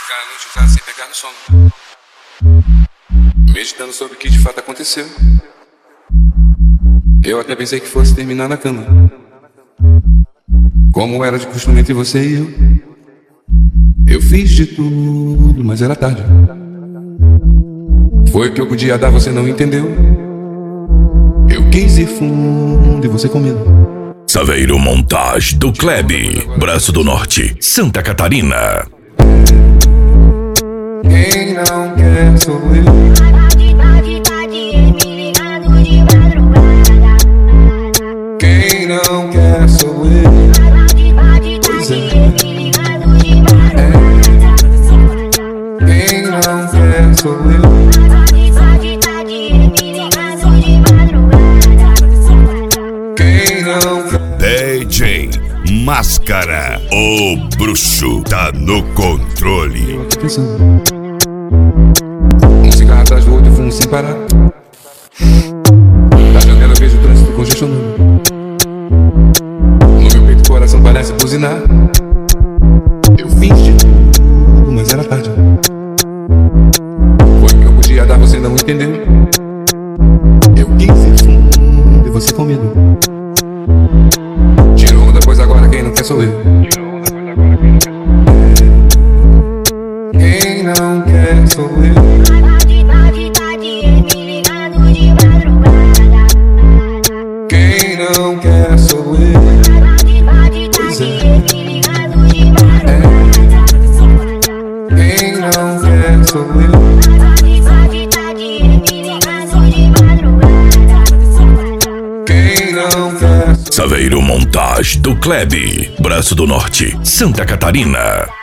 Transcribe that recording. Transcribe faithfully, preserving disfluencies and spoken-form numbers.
ficar a noite em casa sem pegar no sono, meditando sobre o que de fato aconteceu. Eu até pensei que fosse terminar na cama, como era de costume entre você e eu. Eu fiz de tudo, mas era tarde. Foi o que eu podia dar, você não entendeu. Eu quis ir fundo e você com medo. Saveiro Montage do Kleb, Braço do Norte, Santa Catarina. Quem não quer sou eu. Quem não quer sou eu. Pois é. É. Quem não quer sou eu. Quem não quer. D J Máscara, o bruxo tá no controle. Eu tô pensando. Um cigarro atrás do outro, eu fumo sem parar. Da janela eu vejo o trânsito congestionando. No meu peito o coração parece buzinar. Eu fiz de tudo, mas era tarde. Foi o que eu podia dar, você não entendeu. Eu quis ir fundo e você com medo. Tirou onda, pois agora quem não quer sou eu. Quem não quer sou eu. Quem não quer sou eu. Pois é. É. Quem não quer sou eu. Quem não quer. Saveiro Montage do Kleb, Braço do Norte, Santa Catarina.